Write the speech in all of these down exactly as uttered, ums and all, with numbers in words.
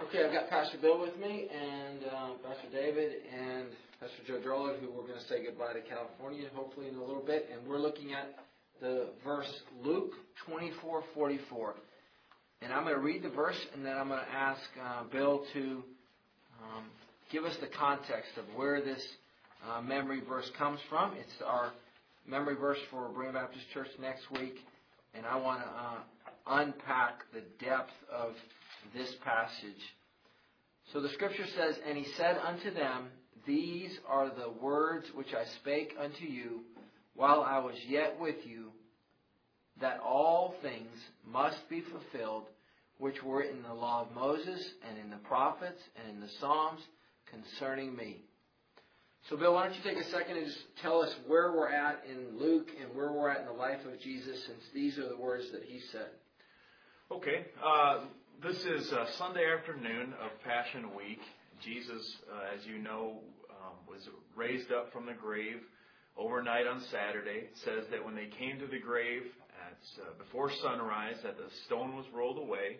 Okay, I've got Pastor Bill with me, and uh, Pastor David, and Pastor Joe Drollard, who we're going to say goodbye to California, hopefully in a little bit. And we're looking at the verse Luke twenty-four forty-four. And I'm going to read the verse, and then I'm going to ask uh, Bill to um, give us the context of where this uh, memory verse comes from. It's our memory verse for Brigham Baptist Church next week, and I want to uh, unpack the depth of this passage. So the scripture says, "And he said unto them, These are the words which I spake unto you while I was yet with you, that all things must be fulfilled, which were in the law of Moses, and in the prophets, and in the Psalms, concerning me." So Bill, why don't you take a second and just tell us where we're at in Luke and where we're at in the life of Jesus, since these are the words that he said. Okay. Uh, this is uh, Sunday afternoon of Passion Week. Jesus, uh, as you know, um, was raised up from the grave overnight on Saturday. It says that when they came to the grave at, uh, before sunrise, that the stone was rolled away.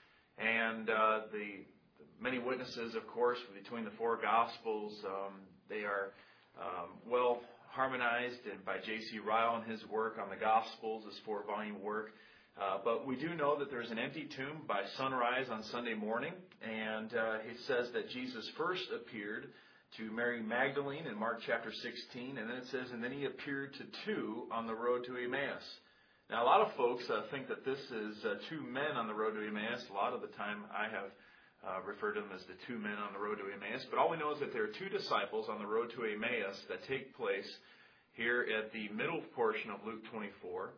And uh, the, the many witnesses, of course, between the four Gospels, um, they are um, well harmonized and by J C Ryle and his work on the Gospels, this four-volume work. Uh, but we do know that there's an empty tomb by sunrise on Sunday morning, and uh, it says that Jesus first appeared to Mary Magdalene in Mark chapter sixteen, and then it says, and then he appeared to two on the road to Emmaus. Now, a lot of folks uh, think that this is uh, two men on the road to Emmaus. A lot of the time I have uh, referred to them as the two men on the road to Emmaus, but all we know is that there are two disciples on the road to Emmaus that take place here at the middle portion of Luke twenty-four.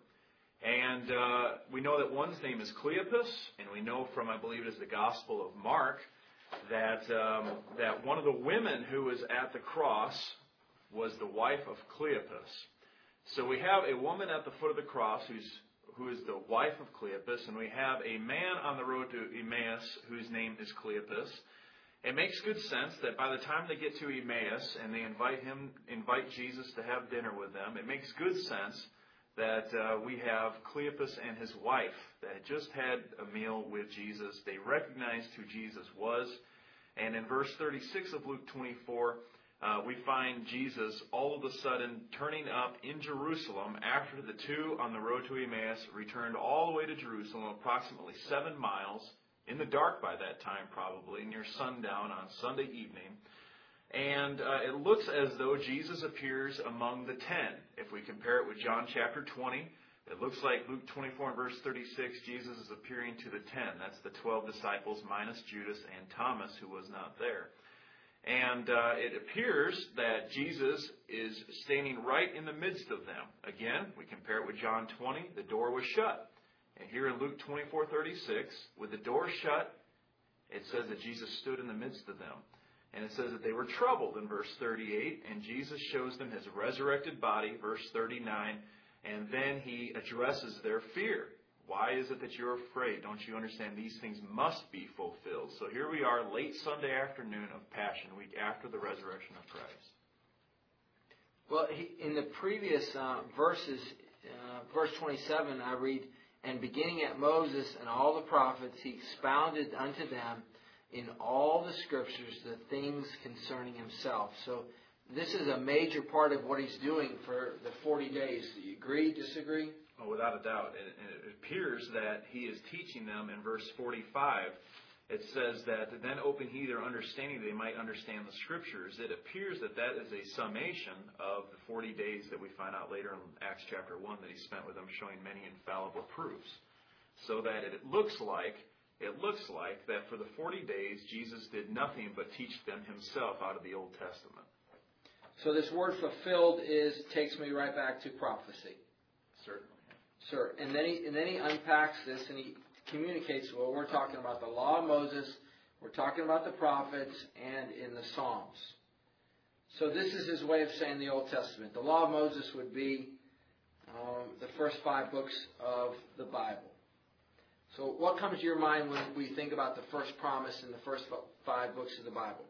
And uh, we know that one's name is Cleopas, and we know from, I believe it is the Gospel of Mark, that um, that one of the women who was at the cross was the wife of Cleopas. So we have a woman at the foot of the cross who's who is the wife of Cleopas, and we have a man on the road to Emmaus whose name is Cleopas. It makes good sense that by the time they get to Emmaus and they invite him, invite Jesus to have dinner with them, it makes good sense that uh, we have Cleopas and his wife that had just had a meal with Jesus. They recognized who Jesus was. And in verse thirty-six of Luke twenty-four, uh, we find Jesus all of a sudden turning up in Jerusalem after the two on the road to Emmaus returned all the way to Jerusalem, approximately seven miles, in the dark by that time probably, near sundown on Sunday evening. And uh, it looks as though Jesus appears among the ten. If we compare it with John chapter twenty, it looks like Luke twenty-four and verse thirty-six, Jesus is appearing to the ten. That's the twelve disciples minus Judas and Thomas, who was not there. And uh, it appears that Jesus is standing right in the midst of them. Again, we compare it with John twenty, the door was shut. And here in Luke twenty-four thirty-six, with the door shut, it says that Jesus stood in the midst of them. And it says that they were troubled in verse thirty-eight, and Jesus shows them his resurrected body, verse thirty-nine, and then he addresses their fear. Why is it that you're afraid? Don't you understand these things must be fulfilled? So here we are, late Sunday afternoon of Passion Week, after the resurrection of Christ. Well, he, in the previous uh, verses, uh, verse twenty-seven, I read, "And beginning at Moses and all the prophets, he expounded unto them in all the scriptures the things concerning himself." So this is a major part of what he's doing for the forty days. Do you agree, disagree? Oh, without a doubt. It, it appears that he is teaching them in verse forty-five. It says that, "Then open he their understanding, they might understand the scriptures." It appears that that is a summation of the forty days that we find out later in Acts chapter one that he spent with them, showing many infallible proofs. So that it looks like It looks like that for the forty days, Jesus did nothing but teach them himself out of the Old Testament. So this word fulfilled is takes me right back to prophecy. Certainly. Sure. And then he and then he unpacks this and he communicates, well, we're talking about the law of Moses, we're talking about the prophets, and in the Psalms. So this is his way of saying the Old Testament. The law of Moses would be um, the first five books of the Bible. So what comes to your mind when we think about the first promise in the first five books of the Bible?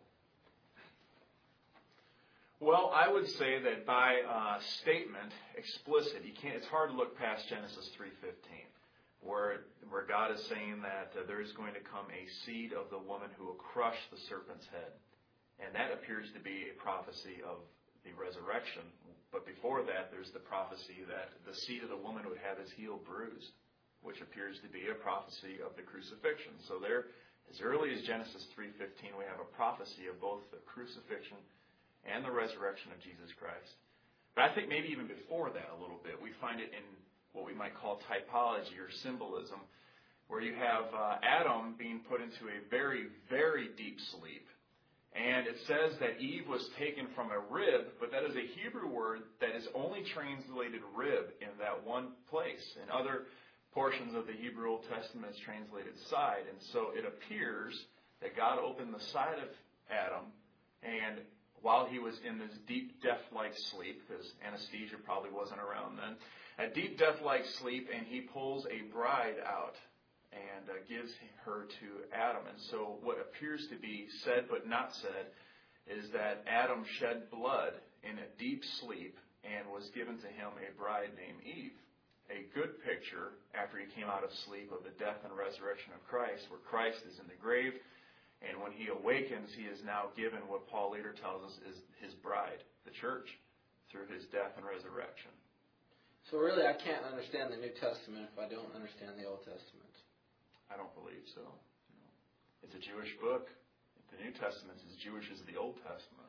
Well, I would say that by uh, statement, explicit, you can't. It's hard to look past Genesis three fifteen. where where God is saying that uh, there is going to come a seed of the woman who will crush the serpent's head. And that appears to be a prophecy of the resurrection. But before that, there's the prophecy that the seed of the woman would have his heel bruised, which appears to be a prophecy of the crucifixion. So there, as early as Genesis three fifteen, we have a prophecy of both the crucifixion and the resurrection of Jesus Christ. But I think maybe even before that a little bit, we find it in what we might call typology or symbolism, where you have uh, Adam being put into a very, very deep sleep. And it says that Eve was taken from a rib, but that is a Hebrew word that is only translated rib in that one place. In other portions of the Hebrew Old Testament, it's translated side. And so it appears that God opened the side of Adam, and while he was in this deep death-like sleep, because anesthesia probably wasn't around then, a deep death-like sleep, and he pulls a bride out and uh, gives her to Adam. And so what appears to be said but not said is that Adam shed blood in a deep sleep and was given to him a bride named Eve. A good picture, after he came out of sleep, of the death and resurrection of Christ, where Christ is in the grave, and when he awakens, he is now given what Paul later tells us is his bride, the church, through his death and resurrection. So really, I can't understand the New Testament if I don't understand the Old Testament. I don't believe so. You know, it's a Jewish book. The New Testament is as Jewish as the Old Testament.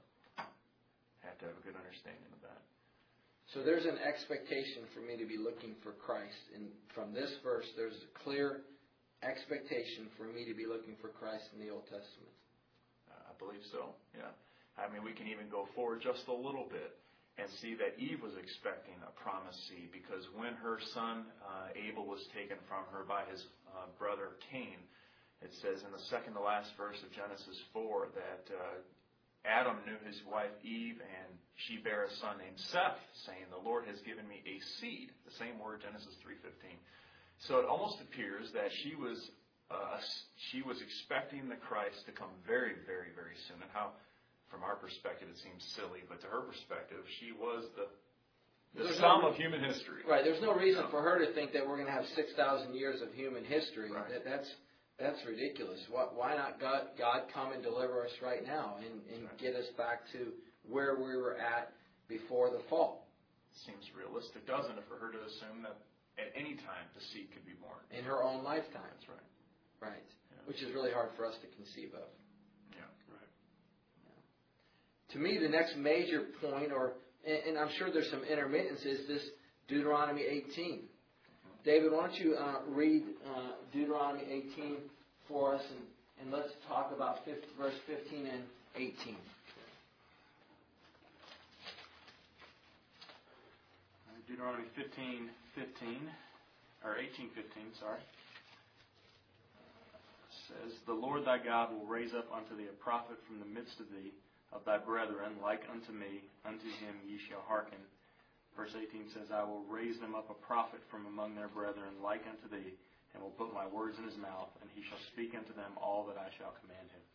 I have to have a good understanding of that. So there's an expectation for me to be looking for Christ. And from this verse, there's a clear expectation for me to be looking for Christ in the Old Testament. Uh, I believe so, yeah. I mean, we can even go forward just a little bit and see that Eve was expecting a promised seed, because when her son uh, Abel was taken from her by his uh, brother Cain, it says in the second to last verse of Genesis four that uh, Adam knew his wife Eve, and she bare a son named Seth, saying, "The Lord has given me a seed." The same word, Genesis three fifteen. So it almost appears that she was uh, she was expecting the Christ to come very, very, very soon. And how, from our perspective, it seems silly, but to her perspective, she was the the there's sum no, of human history. Right. There's no reason no. for her to think that we're going to have six thousand years of human history. Right. That, that's that's ridiculous. Why, why not God, God come and deliver us right now and, and right. get us back to where we were at before the fall? Seems realistic, doesn't it, for her to assume that at any time the seed could be born. In her own lifetime. That's right. Right. Yeah. Which is really hard for us to conceive of. Yeah, right. Yeah. To me, the next major point, or and, and I'm sure there's some intermittence, is this Deuteronomy eighteen. Mm-hmm. David, why don't you uh, read uh, Deuteronomy eighteen for us, and, and let's talk about fifty, verse fifteen and eighteen. Deuteronomy fifteen fifteen, or eighteen fifteen, sorry, says, "The Lord thy God will raise up unto thee a prophet from the midst of thee, of thy brethren, like unto me, unto him ye shall hearken." Verse eighteen says, "I will raise them up a prophet from among their brethren, like unto thee, and will put my words in his mouth, and he shall speak unto them all that I shall command him."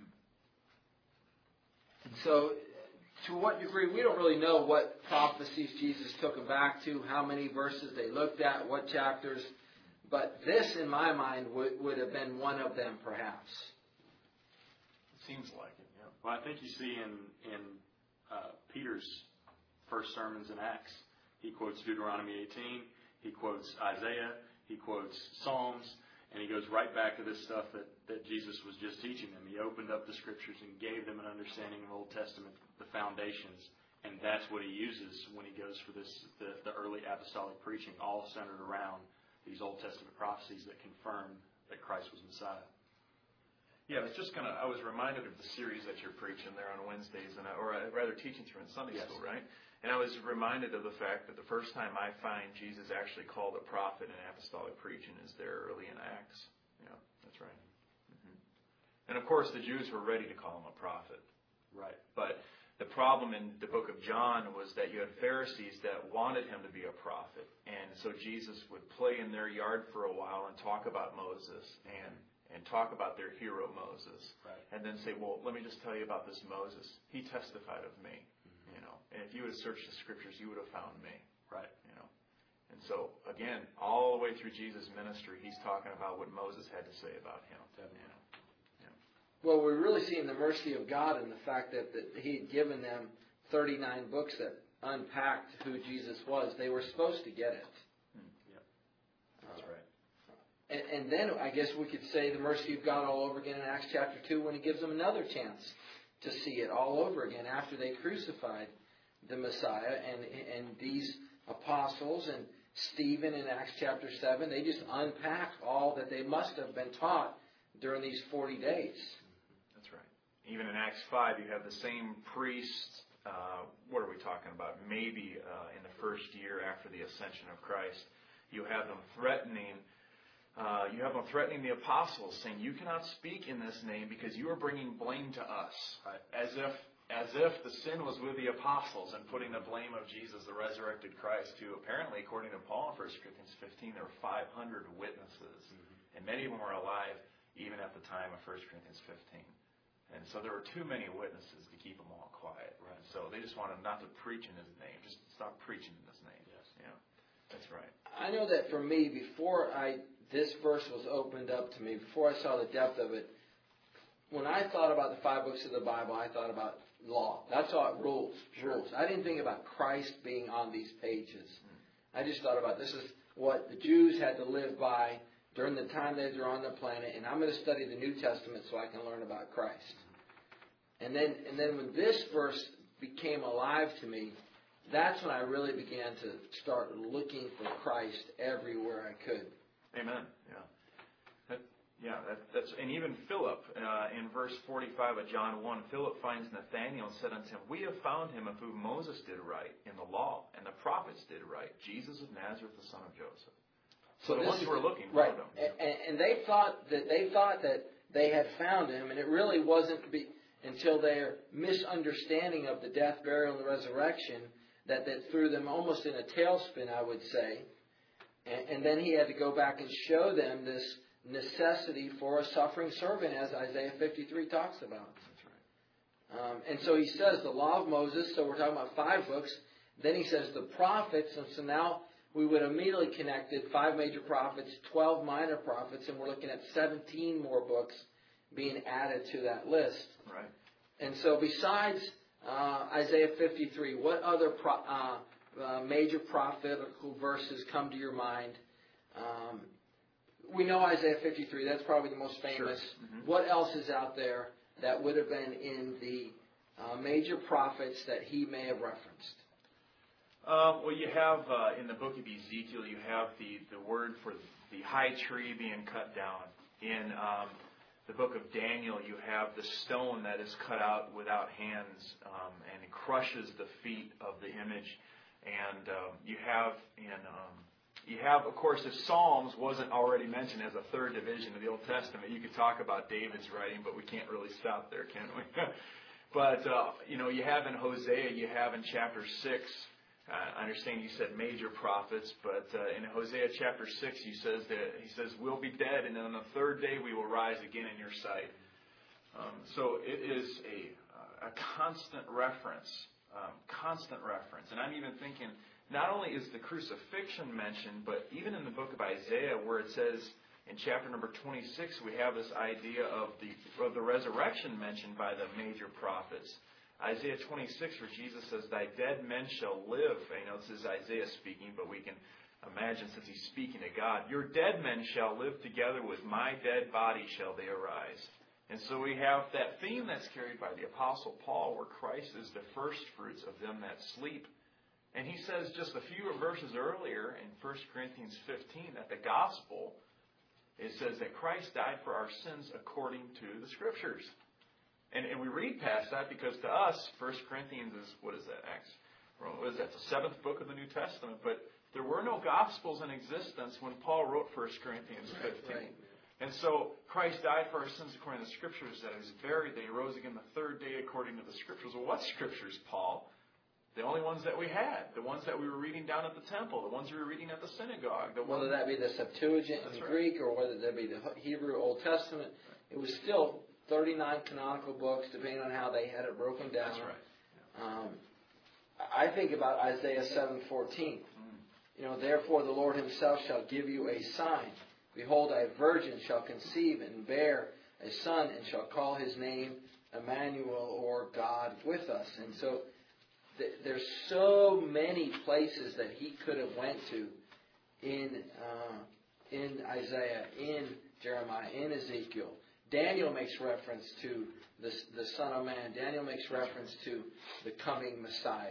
And so, to what degree, we don't really know what prophecies Jesus took them back to, how many verses they looked at, what chapters. But this, in my mind, would, would have been one of them, perhaps. It seems like it, yeah. Well, I think you see in, in uh, Peter's first sermons in Acts, he quotes Deuteronomy eighteen, he quotes Isaiah, he quotes Psalms, and he goes right back to this stuff that, that Jesus was just teaching them. He opened up the Scriptures and gave them an understanding of Old Testament, the foundations, and that's what he uses when he goes for this the, the early apostolic preaching, all centered around these Old Testament prophecies that confirm that Christ was Messiah. Yeah, I was just gonna. I was reminded of the series that you're preaching there on Wednesdays, and I, or rather teaching through in Sunday yes. school, right? And I was reminded of the fact that the first time I find Jesus actually called a prophet in apostolic preaching is there early in Acts. Yeah, that's right. Mm-hmm. And of course, the Jews were ready to call him a prophet. Right. But the problem in the book of John was that you had Pharisees that wanted him to be a prophet. And so Jesus would play in their yard for a while and talk about Moses and, and talk about their hero Moses. Right. And then say, well, let me just tell you about this Moses. He testified of me. Mm-hmm. You know, and if you would have searched the Scriptures, you would have found me. Right. You know. And so, again, all the way through Jesus' ministry, he's talking about what Moses had to say about him. Definitely. You know. Well, we're really seeing the mercy of God in the fact that, that he had given them thirty-nine books that unpacked who Jesus was. They were supposed to get it. Yep. That's right. And, and then I guess we could say the mercy of God all over again in Acts chapter two when he gives them another chance to see it all over again after they crucified the Messiah. And, and these apostles and Stephen in Acts chapter seven, they just unpack all that they must have been taught during these forty days. That's right. Even in Acts five, you have the same priests. Uh, what are we talking about? Maybe uh, in the first year after the ascension of Christ, you have them threatening. Uh, you have them threatening the apostles, saying, "You cannot speak in this name because you are bringing blame to us," Right. as if as if the sin was with the apostles, and putting the blame of Jesus, the resurrected Christ, to apparently, according to Paul in First Corinthians fifteen, there were five hundred witnesses, mm-hmm. and many of them were alive even at the time of First Corinthians fifteen. And so there were too many witnesses to keep them all quiet. Right. So they just wanted not to preach in his name. Just stop preaching in his name. Yes. Yeah, that's right. I know that for me, before I this verse was opened up to me, before I saw the depth of it, when I thought about the five books of the Bible, I thought about law. That's all it rules. Sure. Rules. I didn't think about Christ being on these pages. I just thought about this is what the Jews had to live by during the time they were on the planet, and I'm going to study the New Testament so I can learn about Christ. And then, and then when this verse became alive to me, that's when I really began to start looking for Christ everywhere I could. Amen. Yeah. That, yeah. That, that's and even Philip uh, in verse forty-five of John one, Philip finds Nathanael and said unto him, "We have found him of whom Moses did write in the law, and the prophets did write, Jesus of Nazareth, the son of Joseph." So, so the ones who were looking right, found him. And, and they thought that they thought that they had found him, and it really wasn't be, until their misunderstanding of the death, burial, and the resurrection that that threw them almost in a tailspin, I would say. And, and then he had to go back and show them this necessity for a suffering servant, as Isaiah fifty-three talks about. That's right. Um, and so he says the law of Moses. So we're talking about five books. Then he says the prophets, and so now we would immediately connect it, five major prophets, twelve minor prophets, and we're looking at seventeen more books being added to that list. Right. And so besides uh, Isaiah fifty-three, what other pro- uh, uh, major prophetical verses come to your mind? Um, we know Isaiah fifty-three, that's probably the most famous. Sure. Mm-hmm. What else is out there that would have been in the uh, major prophets that he may have referenced? Uh, well, you have uh, in the book of Ezekiel, you have the, the word for the high tree being cut down. In um, the book of Daniel, you have the stone that is cut out without hands um, and it crushes the feet of the image. And um, you have in um, you have, of course, if Psalms wasn't already mentioned as a third division of the Old Testament, you could talk about David's writing, but we can't really stop there, can we? But uh, you know, you have in Hosea, you have in chapter six. Uh, I understand you said major prophets, but uh, in Hosea chapter six, he says that he says we'll be dead, and then on the third day we will rise again in your sight. Um, so it is a uh, a constant reference, um, constant reference, and I'm even thinking not only is the crucifixion mentioned, but even in the book of Isaiah, where it says in chapter number twenty-six, we have this idea of the of the resurrection mentioned by the major prophets. Isaiah twenty-six, where Jesus says, "Thy dead men shall live." I know this is Isaiah speaking, but we can imagine since he's speaking to God, "Your dead men shall live together with my dead body shall they arise." And so we have that theme that's carried by the Apostle Paul, where Christ is the first fruits of them that sleep. And he says just a few verses earlier in First Corinthians fifteen that the gospel, it says that Christ died for our sins according to the Scriptures. And, and we read past that because to us, First Corinthians is, what is that, Acts? What is that, the seventh book of the New Testament? But there were no Gospels in existence when Paul wrote First Corinthians fifteen. Right, right. And so Christ died for our sins according to the Scriptures, that he was buried, that he rose again the third day according to the Scriptures. Well, what Scriptures, Paul? The only ones that we had, the ones that we were reading down at the temple, the ones we were reading at the synagogue. The whether that be the Septuagint in right. Greek or whether that be the Hebrew Old Testament, right. It was still thirty-nine canonical books, depending on how they had it broken down. That's right. Yeah. Um, I think about Isaiah seven fourteen. Mm. you know, therefore the Lord himself shall give you a sign. Behold, a virgin shall conceive and bear a son and shall call his name Emmanuel, or God with us. And so th- there's so many places that he could have went to in uh, in Isaiah, in Jeremiah, in Ezekiel. Daniel makes reference to the, the Son of Man. Daniel makes reference to the coming Messiah.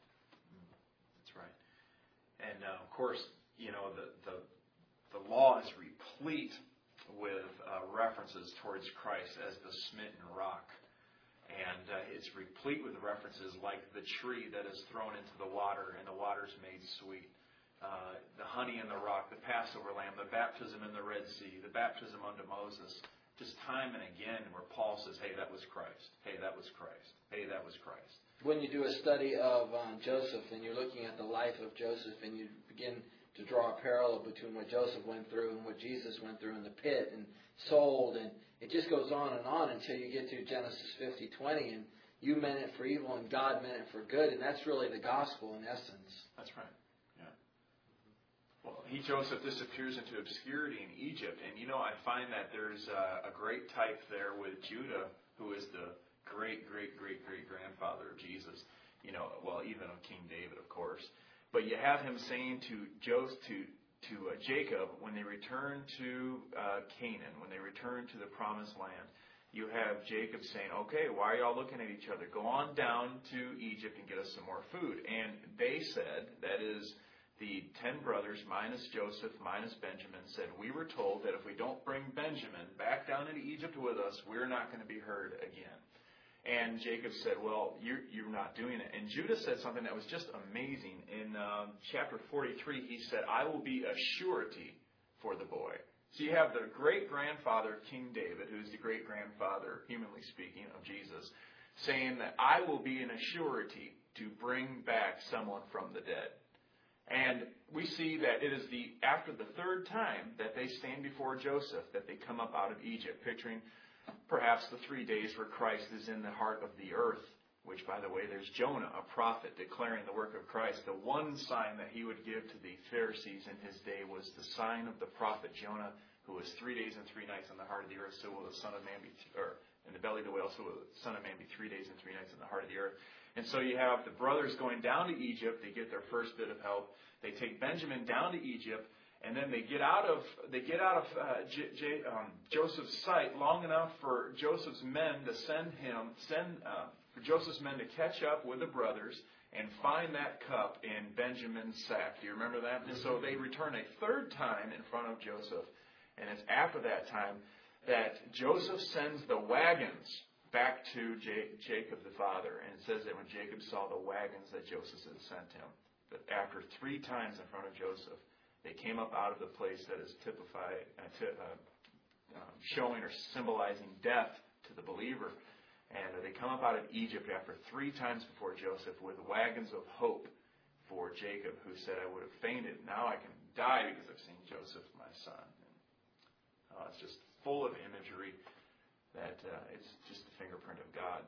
That's right. And uh, of course, you know, the, the, the law is replete with uh, references towards Christ as the smitten rock. And uh, it's replete with references like the tree that is thrown into the water and the water is made sweet. Uh, the honey in the rock, the Passover lamb, the baptism in the Red Sea, the baptism unto Moses. Just time and again where Paul says, hey, that was Christ. Hey, that was Christ. Hey, that was Christ. When you do a study of um, Joseph and you're looking at the life of Joseph and you begin to draw a parallel between what Joseph went through and what Jesus went through in the pit and sold, and it just goes on and on until you get to Genesis fifty twenty, and you meant it for evil and God meant it for good, and that's really the gospel in essence. That's right. Yeah. Well, he, Joseph, disappears into obscurity in Egypt, and you know, I find that there's a, a great type there with Judah, who is the great, great, great, great grandfather of Jesus. You know, well, even of King David, of course. But you have him saying to Joseph, to to uh, Jacob, when they return to uh, Canaan, when they return to the Promised Land, you have Jacob saying, "Okay, why are y'all looking at each other? Go on down to Egypt and get us some more food." And they said, that is, the ten brothers minus Joseph minus Benjamin said, "We were told that if we don't bring Benjamin back down into Egypt with us, we're not going to be heard again." And Jacob said, well, you're, you're not doing it. And Judah said something that was just amazing. In um, chapter forty-three, he said, "I will be a surety for the boy." So you have the great-grandfather of King David, who's the great-grandfather, humanly speaking, of Jesus, saying that I will be an surety to bring back someone from the dead. And we see that it is the after the third time that they stand before Joseph that they come up out of Egypt, picturing perhaps the three days where Christ is in the heart of the earth, which, by the way, there's Jonah, a prophet, declaring the work of Christ. The one sign that he would give to the Pharisees in his day was the sign of the prophet Jonah, who was three days and three nights in the heart of the earth. So will the Son of Man be, or in the belly of the whale, so will the Son of Man be three days and three nights in the heart of the earth. And so you have the brothers going down to Egypt. They get their first bit of help. They take Benjamin down to Egypt. And then they get out of they get out of uh, J, J, um, Joseph's sight long enough for Joseph's men to send him send uh, for Joseph's men to catch up with the brothers and find that cup in Benjamin's sack. Do you remember that? And so they return a third time in front of Joseph, and it's after that time that Joseph sends the wagons back to J, Jacob the father. And it says that when Jacob saw the wagons that Joseph had sent him, that after three times in front of Joseph, they came up out of the place that is typified, uh, t- uh, um, showing or symbolizing death to the believer. And uh, they come up out of Egypt after three times before Joseph with wagons of hope for Jacob, who said, "I would have fainted. Now I can die because I've seen Joseph, my son." And, uh, it's just full of imagery that uh, it's just the fingerprint of God.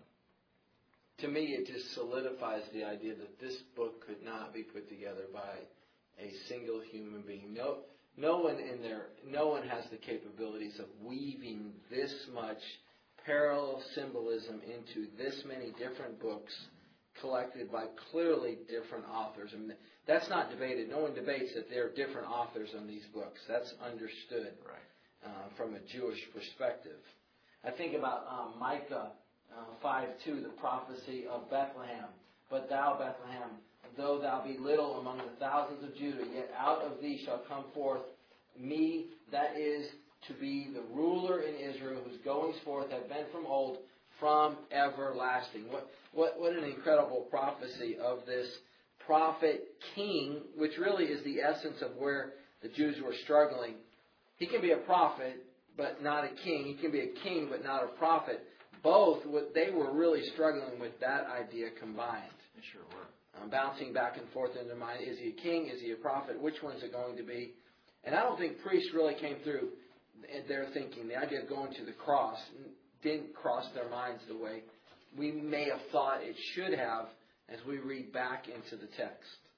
To me, it just solidifies the idea that this book could not be put together by a single human being. No, no one in there, no one has the capabilities of weaving this much parallel symbolism into this many different books collected by clearly different authors. I mean, that's not debated. No one debates that there are different authors on these books. That's understood Right. uh, from a Jewish perspective. I think about um, Micah uh, five two, the prophecy of Bethlehem. "But thou, Bethlehem, though thou be little among the thousands of Judah, yet out of thee shall come forth me, that is to be the ruler in Israel, whose goings forth have been from old, from everlasting." What, what, what an incredible prophecy of this prophet king, which really is the essence of where the Jews were struggling. He can be a prophet, but not a king. He can be a king, but not a prophet. Both, what they were really struggling with that idea combined. They sure were. Um, bouncing back and forth in their mind. Is he a king? Is he a prophet? Which one's it going to be? And I don't think priests really came through their thinking. The idea of going to the cross didn't cross their minds the way we may have thought it should have as we read back into the text.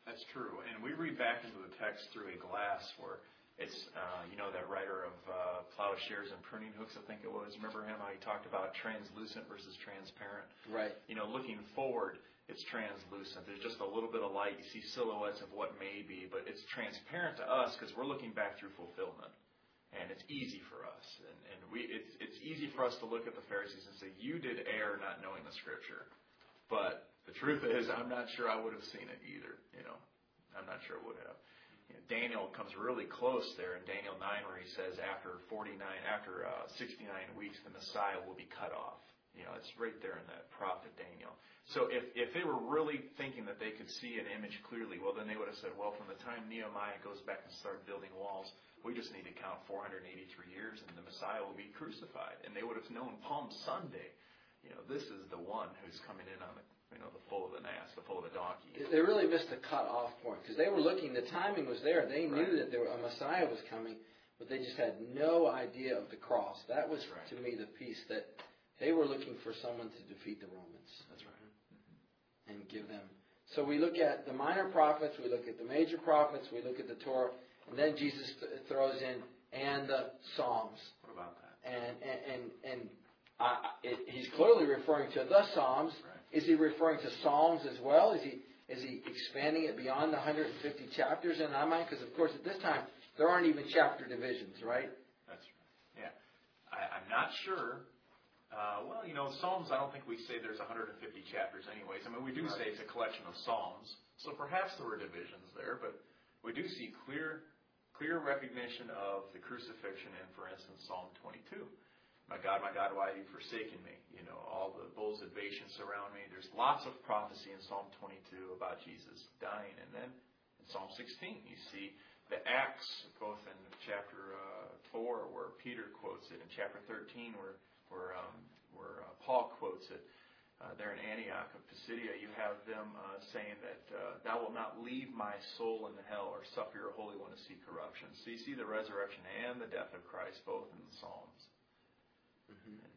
That's true. And we read back into the text through a glass where it's, uh, you know, that writer of uh, Plowshares and Pruning Hooks, I think it was. Remember him, how he talked about translucent versus transparent? Right. You know, looking forward, it's translucent. There's just a little bit of light. You see silhouettes of what may be, but it's transparent to us because we're looking back through fulfillment. And it's easy for us. And, and we, it's, it's easy for us to look at the Pharisees and say, you did err not knowing the Scripture. But the truth is, I'm not sure I would have seen it either. You know, I'm not sure I would have. You know, Daniel comes really close there in Daniel nine, where he says, after forty-nine, after uh, sixty-nine weeks, the Messiah will be cut off. You know, it's right there in that prophet Daniel. So if if they were really thinking that they could see an image clearly, well, then they would have said, well, from the time Nehemiah goes back and started building walls, we just need to count four hundred eighty-three years, and the Messiah will be crucified. And they would have known Palm Sunday. You know, this is the one who's coming in on the, you know, the foal of an ass, the foal of a donkey. They really missed the cut-off point because they were looking. The timing was there. They knew Right. that there, a Messiah was coming, but they just had no idea of the cross. That was, right. to me, the piece that they were looking for someone to defeat the Romans. That's right. Mm-hmm. And give them. So we look at the minor prophets, we look at the major prophets, we look at the Torah, and then Jesus th- throws in and the Psalms. What about that? And and and, and I, it, he's clearly referring to the Psalms. Right. Is he referring to Psalms as well? Is he is he expanding it beyond the one hundred fifty chapters in our mind? Because of course at this time there aren't even chapter divisions, right? That's right. Yeah, I, I'm not sure. Uh, well, you know, Psalms, I don't think we say there's one hundred fifty chapters anyways. I mean, we do Right. say it's a collection of Psalms. So perhaps there were divisions there, but we do see clear clear recognition of the crucifixion in, for instance, Psalm twenty-two. My God, my God, why have you forsaken me? You know, all the bulls of Bashan surround me. There's lots of prophecy in Psalm twenty-two about Jesus dying. And then in Psalm sixteen, you see the Acts, both in chapter uh, four, where Peter quotes it, and chapter thirteen, where where, um, where uh, Paul quotes it. Uh, there in Antioch of Pisidia, you have them uh, saying that uh, thou wilt not leave my soul in hell or suffer your Holy One to see corruption. So you see the resurrection and the death of Christ both in the Psalms. Mm-hmm. And,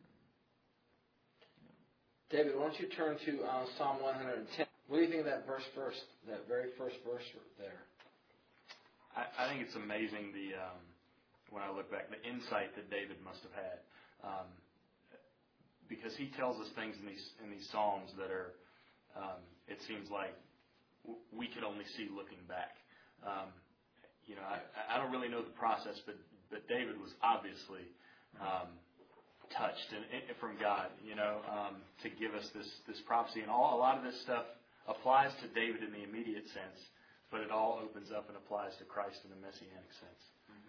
you know. David, why don't you turn to uh, Psalm one hundred ten? What do you think of that verse first, that very first verse there? I, I think it's amazing the um, when I look back, the insight that David must have had. Um, Because he tells us things in these in these psalms that are, um, it seems like w- we could only see looking back. Um, you know, I, I don't really know the process, but but David was obviously um, touched and, and from God. You know, um, to give us this this prophecy, and all a lot of this stuff applies to David in the immediate sense, but it all opens up and applies to Christ in the messianic sense.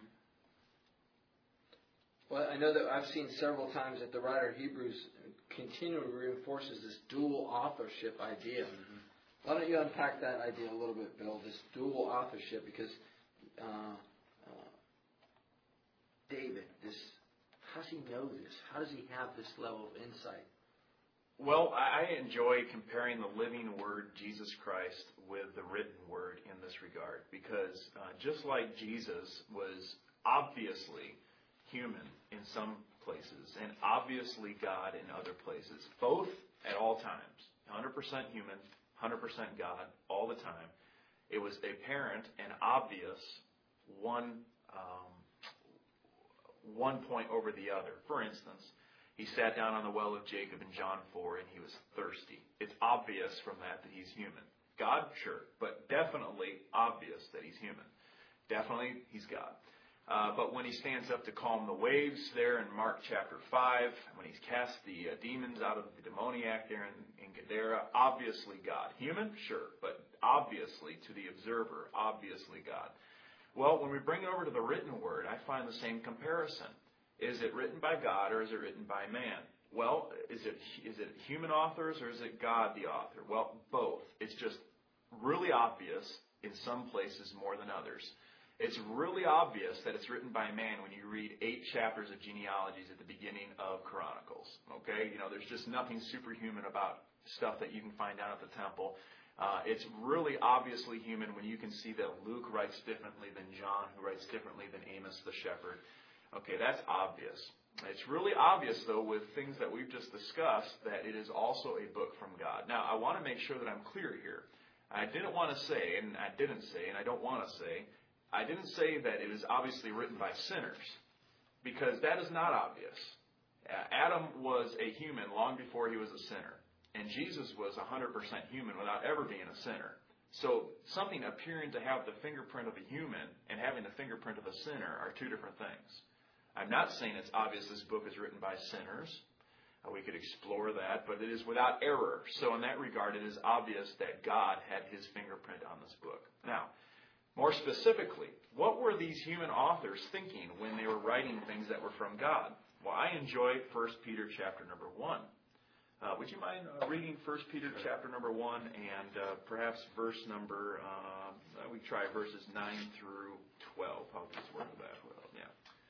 Well, I know that I've seen several times that the writer of Hebrews continually reinforces this dual authorship idea. Mm-hmm. Why don't you unpack that idea a little bit, Bill, this dual authorship, because uh, uh, David, this, how does he know this? How does he have this level of insight? Well, I enjoy comparing the living Word, Jesus Christ, with the written Word in this regard, because uh, just like Jesus was obviously human in some places and obviously God in other places, both at all times, one hundred percent human, one hundred percent God, all the time. It was apparent and obvious one um, one point over the other. For instance, he sat down on the well of Jacob in John four and he was thirsty. It's obvious from that that he's human. God, sure, but definitely obvious that he's human. Definitely he's God. Uh, but when he stands up to calm the waves there in Mark chapter five, when he's cast the uh, demons out of the demoniac there in, in Gadara, obviously God. Human? Sure, but obviously to the observer, obviously God. Well, when we bring it over to the written word, I find the same comparison. Is it written by God or is it written by man? Well, is it is it human authors or is it God the author? Well, both. It's just really obvious in some places more than others. It's really obvious that it's written by man when you read eight chapters of genealogies at the beginning of Chronicles. Okay? You know, there's just nothing superhuman about stuff that you can find down at the temple. Uh, it's really obviously human when you can see that Luke writes differently than John, who writes differently than Amos the shepherd. Okay, that's obvious. It's really obvious, though, with things that we've just discussed, that it is also a book from God. Now, I want to make sure that I'm clear here. I didn't want to say, and I didn't say, and I don't want to say, I didn't say that it is obviously written by sinners, because that is not obvious. Adam was a human long before he was a sinner, and Jesus was one hundred percent human without ever being a sinner. So something appearing to have the fingerprint of a human and having the fingerprint of a sinner are two different things. I'm not saying it's obvious this book is written by sinners. Uh, we could explore that, but it is without error. So in that regard, it is obvious that God had his fingerprint on this book. Now, more specifically, what were these human authors thinking when they were writing things that were from God? Well, I enjoy First Peter chapter number one. Uh, would you mind uh, reading First Peter chapter number one and uh, perhaps verse number, uh, we try verses nine through twelve. How does this work that well? Yeah.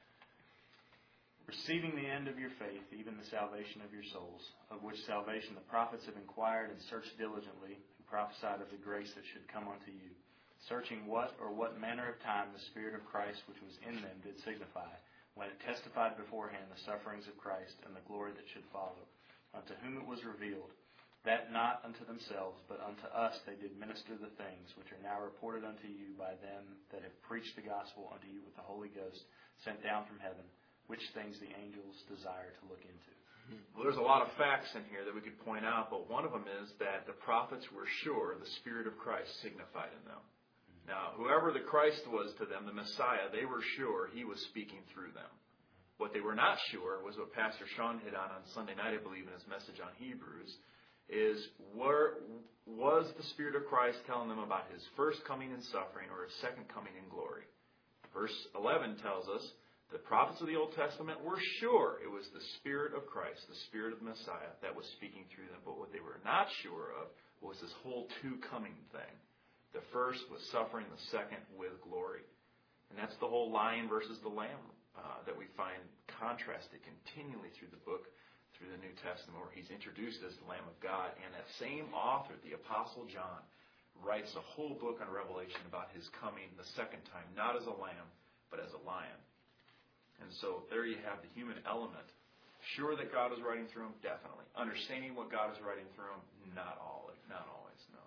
Receiving the end of your faith, even the salvation of your souls, of which salvation the prophets have inquired and searched diligently, and prophesied of the grace that should come unto you, searching what or what manner of time the Spirit of Christ which was in them did signify, when it testified beforehand the sufferings of Christ and the glory that should follow, unto whom it was revealed, that not unto themselves, but unto us they did minister the things which are now reported unto you by them that have preached the gospel unto you with the Holy Ghost sent down from heaven, which things the angels desire to look into. Well, there's a lot of facts in here that we could point out, but one of them is that the prophets were sure the Spirit of Christ signified in them. Now, whoever the Christ was to them, the Messiah, they were sure he was speaking through them. What they were not sure was what Pastor Sean hit on on Sunday night, I believe, in his message on Hebrews, is where, was the Spirit of Christ telling them about his first coming in suffering or his second coming in glory? Verse eleven tells us the prophets of the Old Testament were sure it was the Spirit of Christ, the Spirit of the Messiah, that was speaking through them. But what they were not sure of was this whole two-coming thing. The first was suffering, the second with glory. And that's the whole lion versus the lamb uh, that we find contrasted continually through the book, through the New Testament, where he's introduced as the Lamb of God. And that same author, the Apostle John, writes a whole book on Revelation about his coming the second time, not as a lamb, but as a lion. And so there you have the human element. Sure that God is writing through him? Definitely. Understanding what God is writing through him? Not all, not always, no.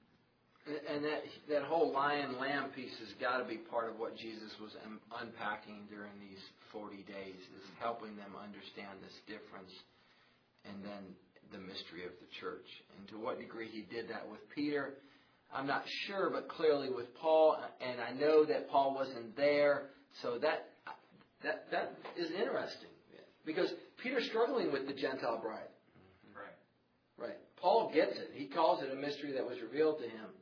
And that that whole lion-lamb piece has got to be part of what Jesus was un- unpacking during these forty days, is helping them understand this difference and then the mystery of the church. And to what degree he did that with Peter, I'm not sure, but clearly with Paul. And I know that Paul wasn't there, so that that that is interesting. Because Peter's struggling with the Gentile bride. Right. Right. Paul gets it. He calls it a mystery that was revealed to him.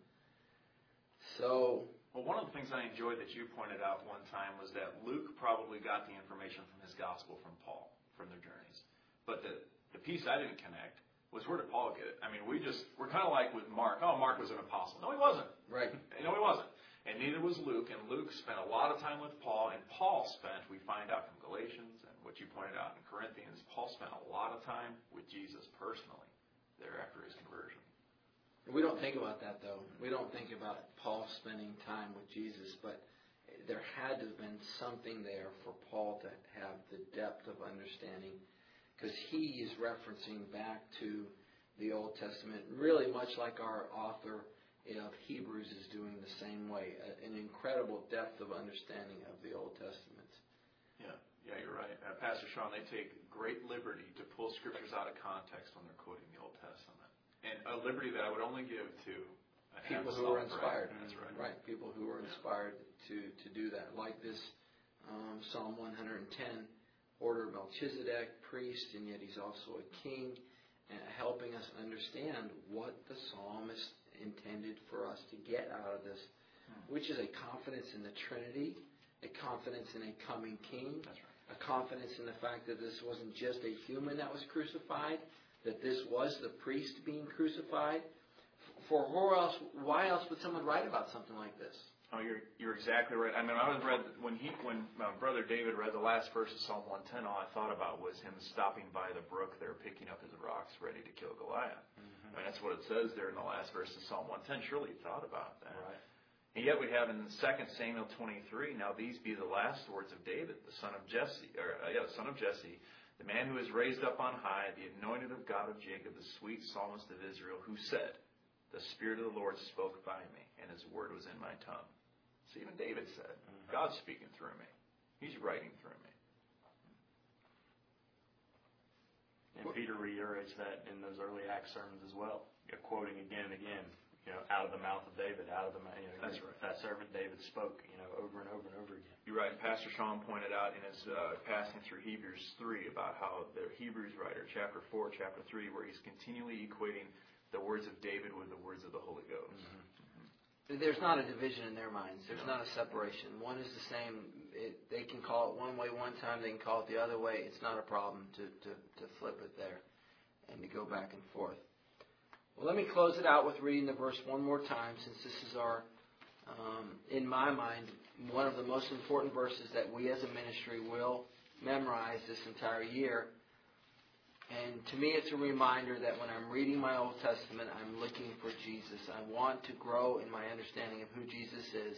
So, well, one of the things I enjoyed that you pointed out one time was that Luke probably got the information from his gospel from Paul, from their journeys. But the, the piece I didn't connect was, where did Paul get it? I mean, we just, we're kind of like with Mark. Oh, Mark was an apostle. No, he wasn't. Right. No, he wasn't. And neither was Luke. And Luke spent a lot of time with Paul. And Paul spent, we find out from Galatians and what you pointed out in Corinthians, Paul spent a lot of time with Jesus personally there after his conversion. We don't think about that, though. We don't think about Paul spending time with Jesus, but there had to have been something there for Paul to have the depth of understanding, because he is referencing back to the Old Testament, really much like our author of Hebrews is doing the same way, an incredible depth of understanding of the Old Testament. Yeah, yeah, you're right. Uh, Pastor Sean, they take great liberty to pull scriptures out of context when they're quoting the Old Testament. And a liberty that I would only give to people who are inspired. That's right. Right, people who are inspired to, to do that. Like this um, Psalm one hundred ten, order Melchizedek, priest, and yet he's also a king, uh, helping us understand what the psalmist intended for us to get out of this, hmm. which is a confidence in the Trinity, a confidence in a coming king, That's right. a confidence in the fact that this wasn't just a human that was crucified, that this was the priest being crucified. For who else? Why else would someone write about something like this? Oh, you're you're exactly right. I mean, I was read when he when uh, Brother David read the last verse of Psalm one ten. All I thought about was him stopping by the brook there, picking up his rocks, ready to kill Goliath. Mm-hmm. I mean, that's what it says there in the last verse of Psalm one ten. Surely he thought about that. Right. And yet we have in Second Samuel twenty-three. Now these be the last words of David, the son of Jesse, or uh, yeah, the son of Jesse. The man who is raised up on high, the anointed of God of Jacob, the sweet psalmist of Israel, who said, The Spirit of the Lord spoke by me, and His word was in my tongue. So even David said, God's speaking through me. He's writing through me. And Peter reiterates that in those early Acts sermons as well, you know, quoting again and again, you know, out of the mouth of David, out of the mouth, you know, That's right. That servant David spoke, you know, over and over and over again. You're right. Pastor Sean pointed out in his uh, passing through Hebrews three about how the Hebrews writer, chapter four, chapter three, where he's continually equating the words of David with the words of the Holy Ghost. Mm-hmm. There's not a division in their minds. There's not a separation. One is the same. It, they can call it one way one time. They can call it the other way. It's not a problem to, to, to flip it there and to go back and forth. Well, let me close it out with reading the verse one more time, since this is our, um, in my mind, one of the most important verses that we as a ministry will memorize this entire year. And to me, it's a reminder that when I'm reading my Old Testament, I'm looking for Jesus. I want to grow in my understanding of who Jesus is.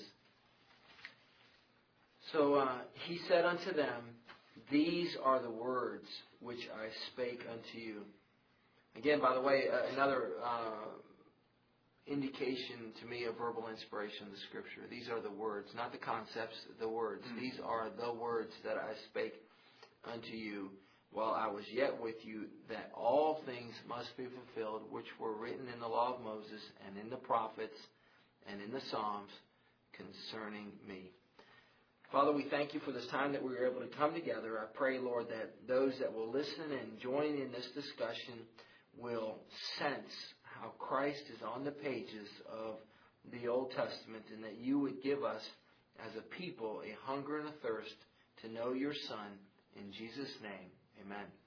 So uh, he said unto them, These are the words which I spake unto you. Again, by the way, uh, another uh, indication to me of verbal inspiration of the Scripture. These are the words, not the concepts, the words. Mm-hmm. These are the words that I spake unto you while I was yet with you, that all things must be fulfilled which were written in the law of Moses and in the prophets and in the Psalms concerning me. Father, we thank you for this time that we were able to come together. I pray, Lord, that those that will listen and join in this discussion will sense how Christ is on the pages of the Old Testament, and that you would give us as a people a hunger and a thirst to know your Son. In Jesus' name, amen.